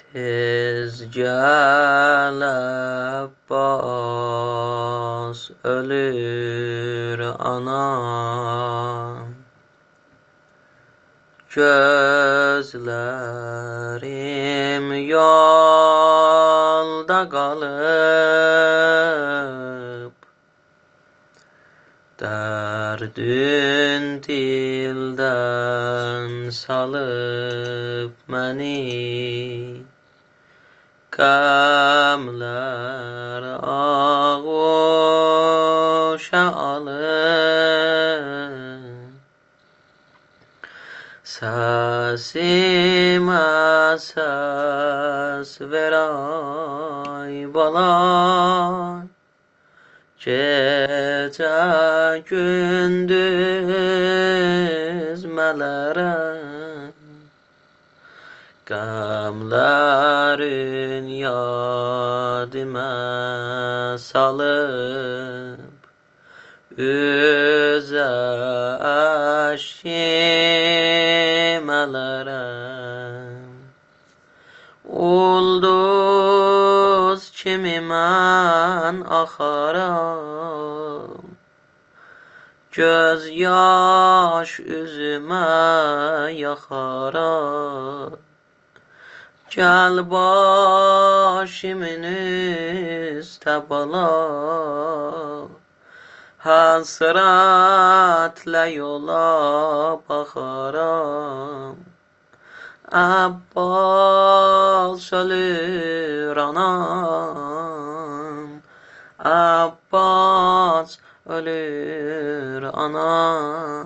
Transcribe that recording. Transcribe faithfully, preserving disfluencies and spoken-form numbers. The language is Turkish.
Tez gel Abbas, ölür anam. Gözlerim yolda kalıp, derdün dilden salıp beni. Gamlar ağuşa alır, sesime ses ver ay bala. Gece gündüz melere, gamların yadıma salıp, üze eşimelere. Ulduz kimi mən axaram, göz yaş üzümə yaxaram. Gəl başımın üstə bala, həsrətlə yola baxaram. Abbas ölür anam, Abbas ölür anam.